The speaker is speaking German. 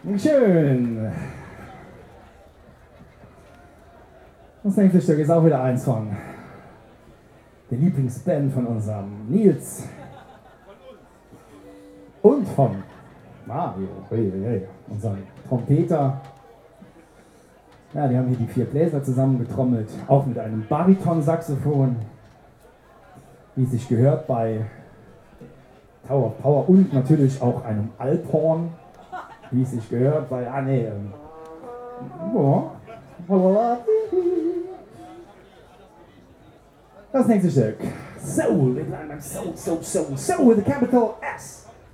Schön. Das nächste Stück ist auch wieder eins von der Lieblingsband von unserem Nils. Und von Mario, unserem Trompeter. Ja, die haben hier die 4 Bläser zusammengetrommelt, auch mit einem Bariton-Saxophon, wie es sich gehört bei Tower of Power und natürlich auch einem Alphorn, wie es sich gehört bei, das nächste Stück, Soul, wir bleiben beim Soul with a capital S.